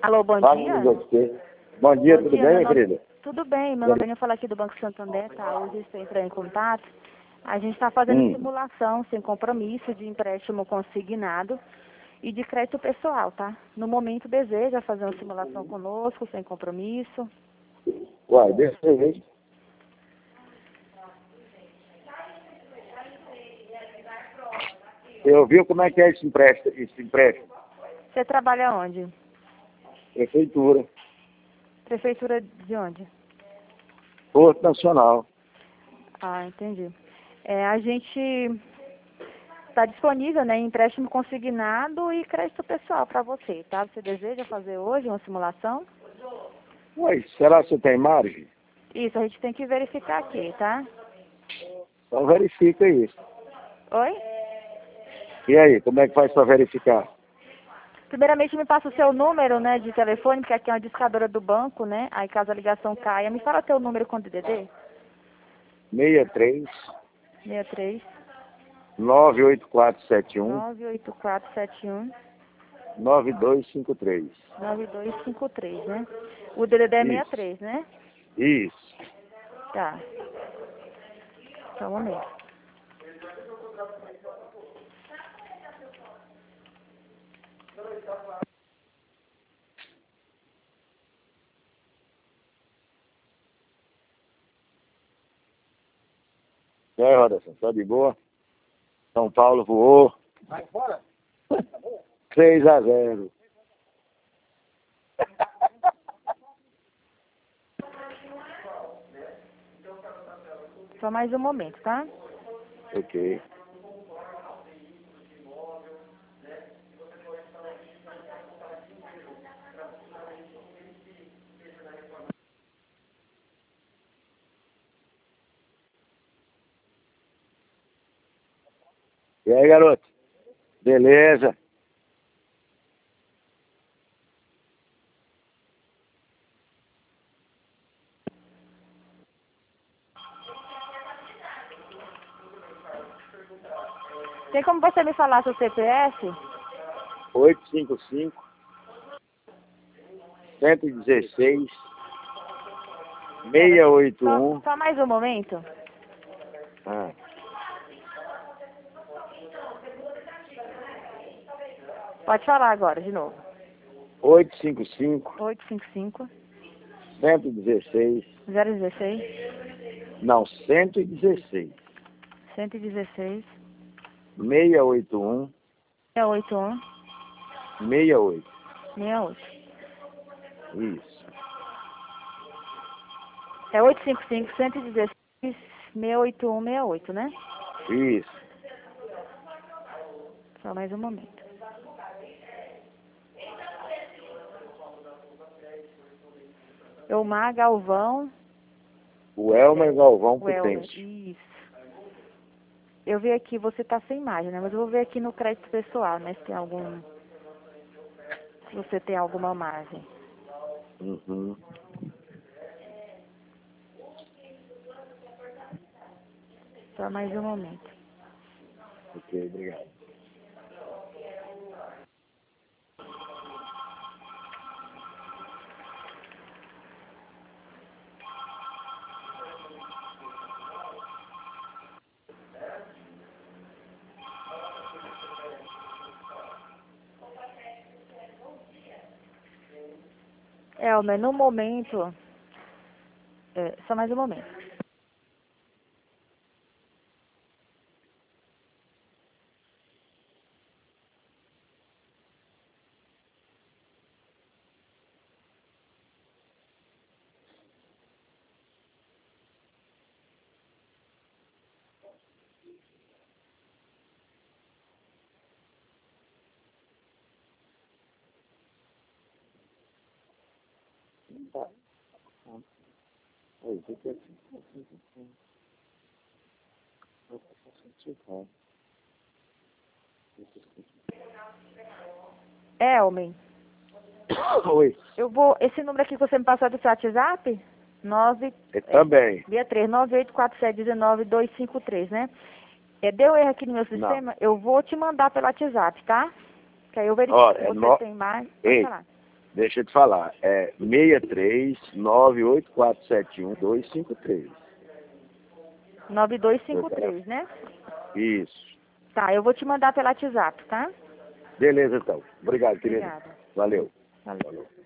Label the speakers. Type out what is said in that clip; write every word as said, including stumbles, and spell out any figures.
Speaker 1: Alô, bom
Speaker 2: Fala
Speaker 1: dia.
Speaker 2: com você. Bom dia,
Speaker 1: Bom
Speaker 2: tudo
Speaker 1: dia,
Speaker 2: bem,
Speaker 1: meu nome-
Speaker 2: querida?
Speaker 1: Tudo bem, meu nome é falar aqui do Banco Santander, tá? Hoje estou entrando em contato. A gente está fazendo
Speaker 2: Hum.
Speaker 1: simulação sem compromisso de empréstimo consignado e de crédito pessoal, tá? No momento deseja fazer uma simulação conosco, sem compromisso.
Speaker 2: Uai, deixa eu ver. Você ouviu como é que é esse empréstimo? Esse empréstimo?
Speaker 1: Você trabalha onde?
Speaker 2: Prefeitura,
Speaker 1: Prefeitura de onde?
Speaker 2: Porto Nacional.
Speaker 1: Ah, entendi. É, a gente está disponível, né, em empréstimo consignado e crédito pessoal para você, tá? Você deseja fazer hoje uma simulação?
Speaker 2: Uai, será que você tem margem?
Speaker 1: Isso, a gente tem que verificar aqui, tá?
Speaker 2: Então verifica isso.
Speaker 1: Oi?
Speaker 2: E aí, como é que faz para verificar?
Speaker 1: Primeiramente me passa o seu número, né, de telefone, porque aqui é uma discadora do banco, né? Aí caso a ligação caia, me fala teu número com D D D.
Speaker 2: seis três,
Speaker 1: seis três,
Speaker 2: nove oito quatro sete um,
Speaker 1: nove oito quatro sete um,
Speaker 2: nove dois cinco três.
Speaker 1: nove dois cinco três, né? O D D D é
Speaker 2: Isso.
Speaker 1: sessenta e três, né?
Speaker 2: Isso.
Speaker 1: Tá. Só um momento.
Speaker 2: E aí, Rodação, tá de boa? São Paulo voou.
Speaker 3: Vai embora?
Speaker 2: três a zero.
Speaker 1: Só mais um momento, tá?
Speaker 2: Ok. E aí, garoto? Beleza?
Speaker 1: Tem como você me falar seu C P F?
Speaker 2: oito cinco cinco, cento e dezesseis, seis oito
Speaker 1: Só,
Speaker 2: um.
Speaker 1: só mais um momento.
Speaker 2: Ah,
Speaker 1: Pode falar agora, de novo.
Speaker 2: oito cinco cinco,
Speaker 1: oito cinco cinco,
Speaker 2: cento e dezesseis.
Speaker 1: zero um seis,
Speaker 2: Não, cento e dezesseis.
Speaker 1: cento e dezesseis,
Speaker 2: seis oito um,
Speaker 1: seis oito um,
Speaker 2: seis oito.
Speaker 1: seis oito.
Speaker 2: Isso.
Speaker 1: É oito cinco cinco, cento e dezesseis, seis oito um, seis oito, né?
Speaker 2: Isso.
Speaker 1: Só mais um momento. Elmar Galvão.
Speaker 2: O Elmer Galvão
Speaker 1: O Elmer,
Speaker 2: Potência.
Speaker 1: isso. Eu vi aqui, você tá sem imagem, né? Mas eu vou ver aqui no crédito pessoal, né? Se tem algum... Se você tem alguma margem.
Speaker 2: Uhum.
Speaker 1: Só mais um momento.
Speaker 2: Ok, obrigado.
Speaker 1: Elmer, no momento... É, só mais um momento.
Speaker 2: Tá. Oi, você quer assim?
Speaker 1: Elmer,
Speaker 2: Oi.
Speaker 1: eu vou... Esse número aqui que você me passou é do seu WhatsApp? nove...
Speaker 2: Eu também.
Speaker 1: seis três, nove oito quatro sete um nove dois cinco três, né? É, deu erro aqui no meu sistema,
Speaker 2: Não.
Speaker 1: eu vou te mandar pelo WhatsApp, tá? Que aí eu verifico
Speaker 2: Olha,
Speaker 1: se
Speaker 2: é
Speaker 1: você
Speaker 2: no...
Speaker 1: tem mais. Pode
Speaker 2: Ei,
Speaker 1: falar.
Speaker 2: Deixa eu te falar. É seis três nove oito quatro sete um dois cinco três.
Speaker 1: nove dois cinco três, né?
Speaker 2: Isso.
Speaker 1: Tá, eu vou te mandar pelo WhatsApp, tá?
Speaker 2: Beleza, então. Obrigado, querido.
Speaker 1: Obrigada.
Speaker 2: Valeu.
Speaker 1: Valeu.
Speaker 2: Valeu.